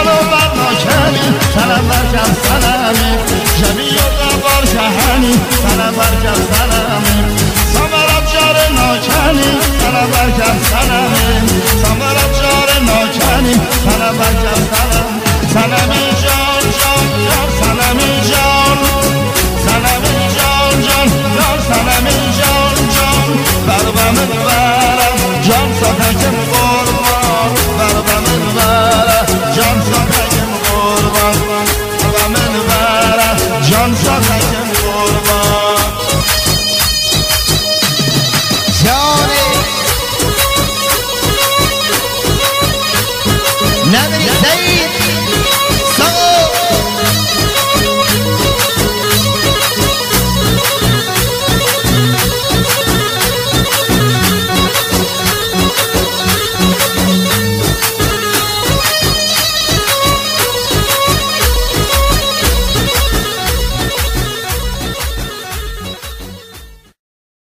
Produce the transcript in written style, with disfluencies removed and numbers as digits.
و برناکنی سلام برکم سلامی جمی و دبار شهنی سلام برکم سلامی سمرت جار ناکنی سلام برکم سلامی سمرت جار ناکنی سلام برکم سلام سلامی جان جان جان سلامی جان سلامی جان جان جان سلامی جان جان بربم برم جان ساکم قربان بربم برم جان ساکم قربان بربم برم جان ساکم قربان جاني نبري